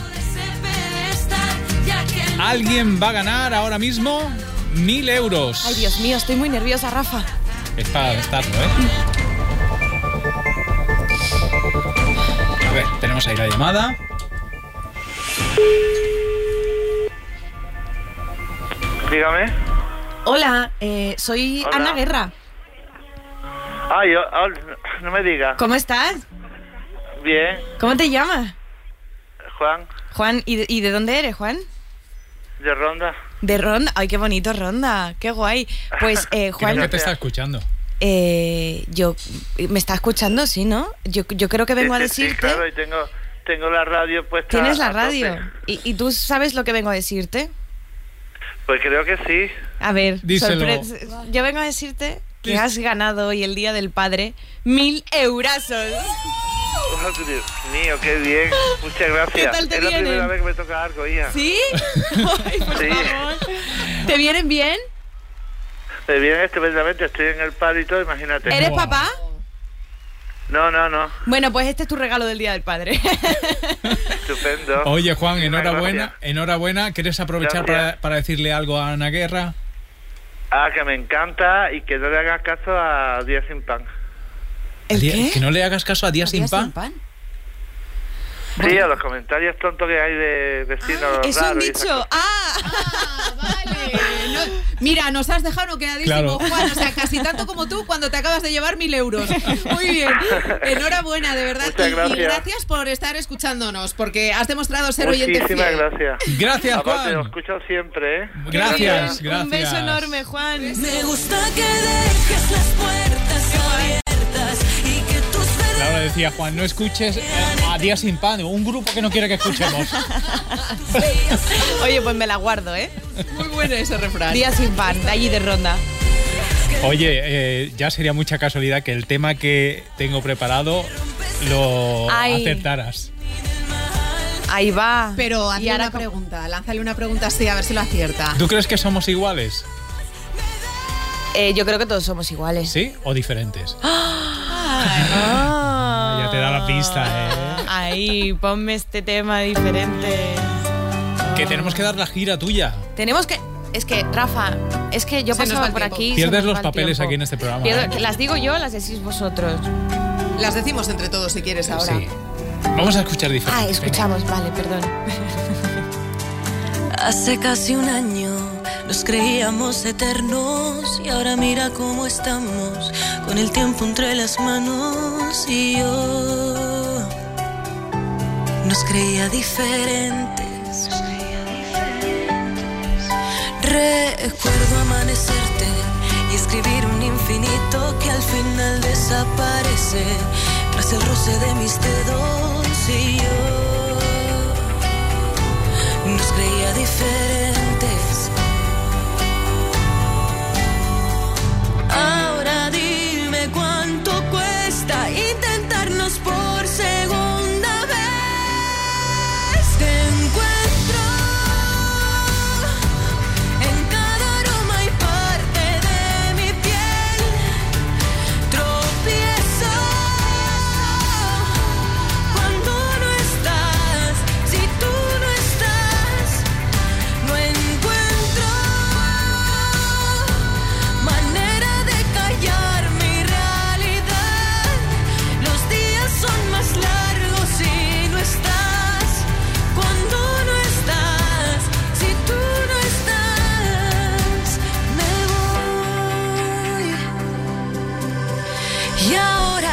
Alguien va a ganar ahora mismo 1.000 euros. Ay, Dios mío, estoy muy nerviosa, Rafa. Es para estarlo, ¿eh? A ver, tenemos ahí la llamada. Dígame. Hola, soy Hola. Ana Guerra. No me digas. ¿Cómo estás? Bien. ¿Cómo te llamas? Juan, Juan, ¿y de dónde eres, Juan? de Ronda. De Ronda. Ay, qué bonito Ronda. Qué guay. Pues, Juan... Creo que te está escuchando. ¿Me está escuchando? Sí, ¿no? Yo creo que vengo a decirte... Sí, claro, y tengo la radio puesta. ¿Tienes la a radio? tope. ¿Y tú sabes lo que vengo a decirte? Pues creo que sí. A ver, díselo. Yo vengo a decirte que has ganado hoy el Día del Padre 1.000 eurazos. Oh, Dios mío, qué bien. Muchas gracias. ¿Qué tal te es la vienen? primera vez que me toca algo, hija. ¿Sí? Ay, por Sí. favor. ¿Te vienen bien? Me viene estupendamente, estoy en el paro y todo, imagínate. ¿Eres papá? No. Bueno, pues este es tu regalo del Día del Padre. Estupendo. Oye, Juan, enhorabuena. Gracias. Enhorabuena. ¿Quieres aprovechar Gracias. para decirle algo a Ana Guerra? Que me encanta y que no le hagas caso a Días sin Pan. ¿El qué? Que no le hagas caso a Días sin Pan. Sí, a los comentarios tontos que hay de vecinos Es un raros y esas dicho. cosas. Vale. Mira, nos has dejado noqueadísimo, Claro. Juan. O sea, casi tanto como tú cuando te acabas de llevar 1.000 euros. Muy bien. Enhorabuena, de verdad. Muchas gracias. Y gracias por estar escuchándonos, porque has demostrado ser oyente Muchísimas fiel. gracias. Gracias, Aparte, Juan. lo escucho siempre, ¿eh? Gracias, Un beso gracias. enorme, Juan. Me gusta que dejes las puertas abiertas y que tus Laura decía, Juan, no escuches a Días sin Pan, un grupo que no quiere que escuchemos. Oye, pues me la guardo, ¿eh? Muy bueno ese refrán. Día sin pan, de allí de Ronda. Oye, ya sería mucha casualidad que el tema que tengo preparado lo Ay. acertaras. Ahí va. Pero hazle Y ahora una pregunta, lánzale una pregunta así, a ver si lo acierta. ¿Tú crees que somos iguales? Yo creo que todos somos iguales. ¿Sí? ¿O diferentes? Ah. Ya te da la pista, ¿eh? Ahí, ponme este tema diferente. Que tenemos que dar la gira tuya. Tenemos que... Es que, Rafa, es que yo Se nos va pasaba el por tiempo. aquí... se Pierdes nos los va el papeles tiempo. aquí en este programa. Pierdo- ¿eh? ¿Las digo yo o las decís vosotros? Las decimos entre todos si quieres ahora. Sí. Vamos a escuchar diferentes. Ah, escuchamos, vale, perdón. Hace casi un año nos creíamos eternos y ahora mira cómo estamos con el tiempo entre las manos y yo nos creía diferentes. Recuerdo amanecerte y escribir un infinito que al final desaparece tras el roce de mis dedos y yo nos creía diferentes. Ahora dime cuánto cuesta intentarnos por segunda vez. Te encuentro en cada aroma y parte de mi piel.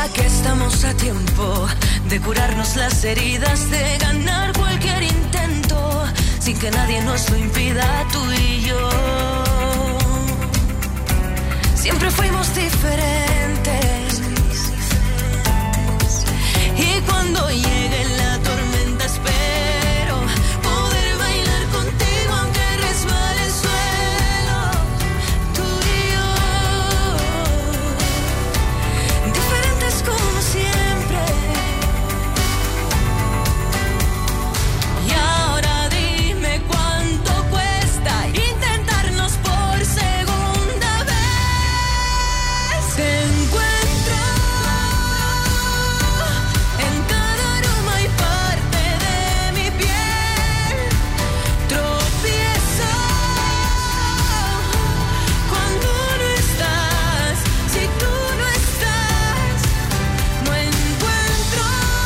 que estamos a tiempo de curarnos las heridas, de ganar cualquier intento, sin que nadie nos lo impida, tú y yo. Siempre fuimos diferentes. Y cuando llegue la tormenta espero poder bailar contigo aunque resbale el suelo. Tú y yo, diferentes como siempre. Y ahora dime cuánto cuesta intentarnos por segunda vez. Te encuentro en cada aroma y parte de mi piel. Tropiezo cuando no estás. Si tú no estás, no encuentro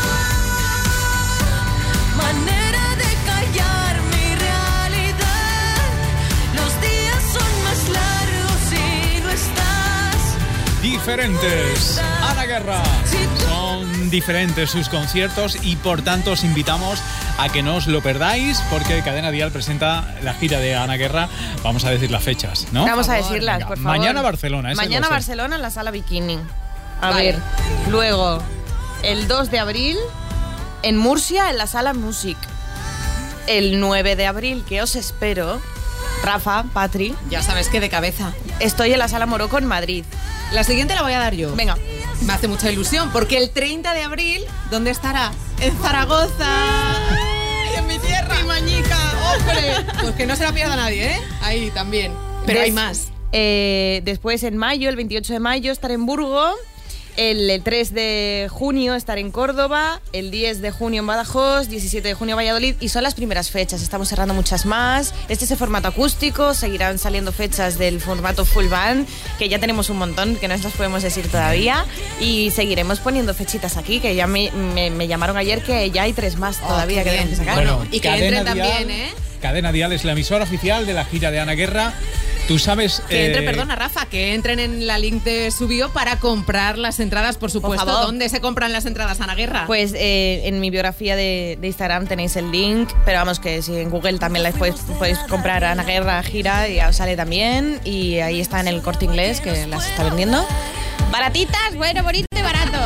manera de callar mi realidad. Los días son más largos si no estás. Diferentes. Ana Guerra. Son diferentes sus conciertos y por tanto os invitamos a que no os lo perdáis porque Cadena Dial presenta la gira de Ana Guerra. Vamos a decir las fechas, ¿no? Vamos a decirlas, Venga, por favor. Mañana Barcelona. ese Mañana lo sé. Barcelona en la Sala Bikini. A Vale. ver, luego el 2 de abril en Murcia en la Sala Music. El 9 de abril, que os espero, Rafa, Patri, Ya sabes que de cabeza. estoy en la Sala Morocco en Madrid. La siguiente la voy a dar yo. Venga. Me hace mucha ilusión porque el 30 de abril, ¿dónde estará? En Zaragoza. ¡Ay, en mi tierra! ¡Mi mañica! ¡Hombre! Pues que no se la pierda nadie, ¿eh? Ahí también. Pero hay más. Después en mayo, el 28 de mayo, estaré en Burgo. El 3 de junio estaré en Córdoba, el 10 de junio en Badajoz, 17 de junio en Valladolid y son las primeras fechas, estamos cerrando muchas más. Este es el formato acústico, seguirán saliendo fechas del formato full band, que ya tenemos un montón, que no las podemos decir todavía, y seguiremos poniendo fechitas aquí, que ya me llamaron ayer que ya hay 3 más todavía que tenemos que sacar. Bueno, Y que Cadena entren Dial, también, ¿eh? Cadena Dial es la emisora oficial de la gira de Ana Guerra. Tú sabes... Que entren, perdona Rafa, que entren en la link de su bio para comprar las entradas, por supuesto. favor. ¿Dónde se compran las entradas, Ana Guerra? Pues en mi biografía de Instagram tenéis el link, pero vamos que si en Google también las podéis comprar Ana Guerra gira y ya os sale también, y ahí está en el Corte Inglés que las está vendiendo. Baratitas, bueno, bonito y barato.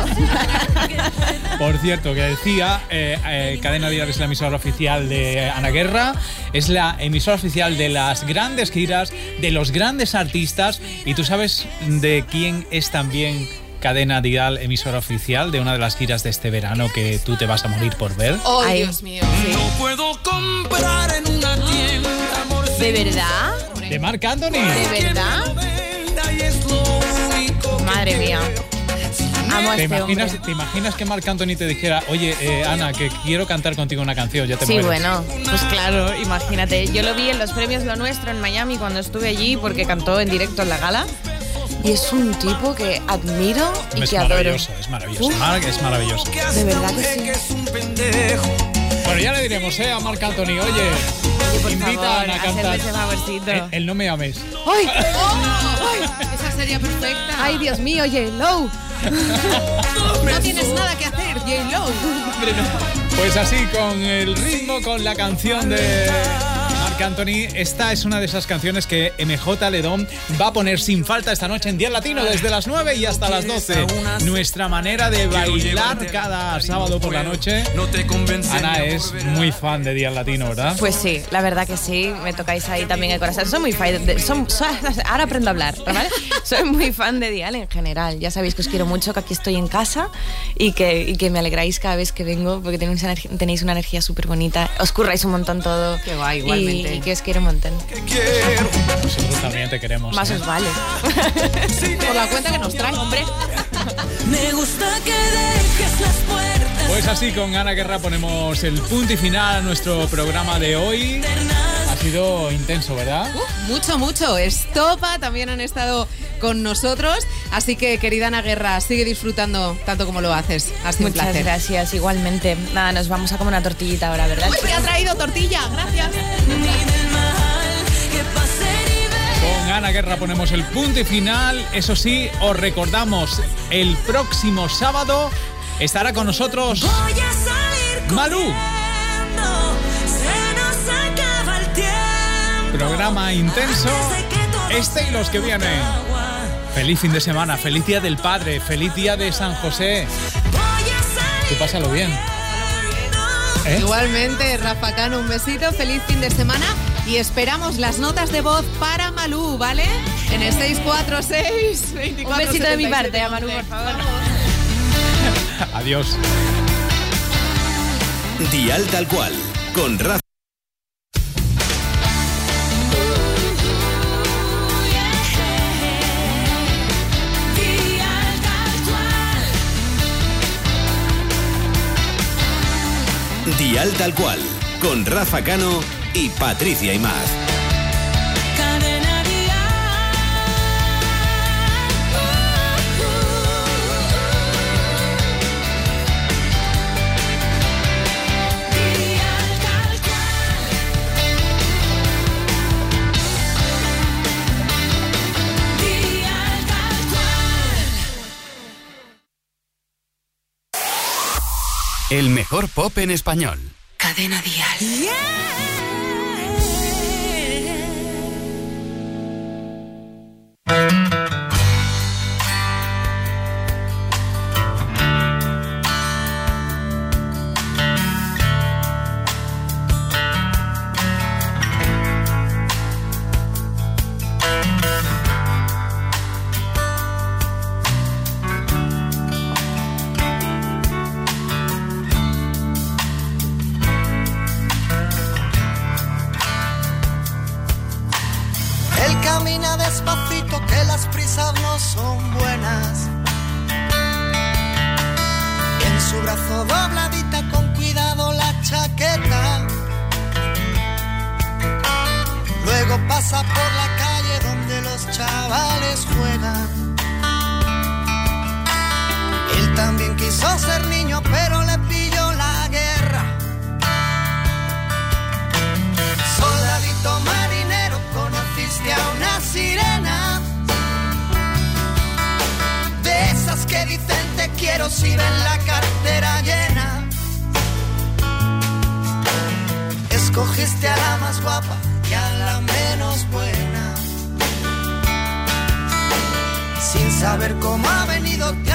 Por cierto, que decía, Cadena Dial es la emisora oficial de Ana Guerra, es la emisora oficial de las grandes giras, de los grandes artistas, y tú sabes de quién es también Cadena Dial, emisora oficial de una de las giras de este verano que tú te vas a morir por ver. ¡Oh, Ay. Dios mío! No puedo comprar en una tienda amor. ¿De verdad? De Marc Anthony. ¿De verdad? Madre mía. Amo a ¿Te este imaginas, hombre. ¿Te imaginas que Marc Anthony te dijera, oye, Ana, que quiero cantar contigo una canción? Ya te Sí, mueres. bueno, pues claro, imagínate. Yo lo vi en los premios Lo Nuestro en Miami cuando estuve allí porque cantó en directo en la gala. Y es un tipo que admiro y Es que adoro. maravilloso, es maravilloso. Uf. Marc es maravilloso. De verdad que sí. Bueno, ya le diremos, a Marc Anthony, oye, Oye, por invita favor, a Ana a hacerme cantar. ese favorcito. El No Me Ames. ¡Ay! ¡Ay! Esa sería perfecta. ¡Ay, Dios mío, J-Lo! No tienes nada que hacer, J-Lo. Pues así, con el ritmo, con la canción de Marc Anthony, esta es una de esas canciones que MJ Ledón va a poner sin falta esta noche en Día Latino desde las 9 y hasta las 12. Nuestra manera de bailar cada sábado por la noche. Ana es muy fan de Día Latino, ¿verdad? Pues sí, la verdad que sí, me tocáis ahí también el corazón. Soy muy fan ahora aprendo a hablar, ¿vale? Soy muy fan de Dial en general. Ya sabéis que os quiero mucho, que aquí estoy en casa y que me alegráis cada vez que vengo porque tenéis una energía súper bonita. Os curráis un montón todo. Qué guay, igualmente. Y que os quiero un montón. Nosotros también te queremos. Más os vale. Por la cuenta que nos trae, hombre. Me gusta que dejes las puertas. Pues así, con Ana Guerra ponemos el punto y final a nuestro programa de hoy. Ha sido intenso, ¿verdad? Mucho, mucho. Estopa también han estado con nosotros. Así que, querida Ana Guerra, sigue disfrutando tanto como lo haces. Ha sido un Muchas placer. gracias, igualmente. Nada, nos vamos a comer una tortillita ahora, ¿verdad? ¡Uy, te ha traído tortilla! Gracias. Con Ana Guerra ponemos el punto y final. Eso sí, os recordamos, el próximo sábado estará con nosotros Malú. Programa intenso, este y los que vienen. Feliz fin de semana, feliz día del padre, feliz día de San José. Tú pásalo bien. Igualmente, Rafa Cano, un besito, feliz fin de semana y esperamos las notas de voz para Malú, ¿vale? En el 646 24 Un besito 77, de mi parte a Malú, por favor. Adiós. Dial Tal Cual, con Rafa. Dial Tal Cual, con Rafa Cano y Patricia Imaz. Cadena Dial. Dial Tal Cual. Dial Tal Cual. El mejor pop en español. Cadena Dial. Camina despacito que las prisas no son buenas. En su brazo dobladita con cuidado la chaqueta. Luego pasa por la calle donde los chavales juegan. Él también quiso ser niño pero le pilló la guerra. Soldadito marinero, conociste a una sirena, de esas que dicen te quiero si ven la cartera llena. Escogiste a la más guapa y a la menos buena, sin saber cómo ha venido.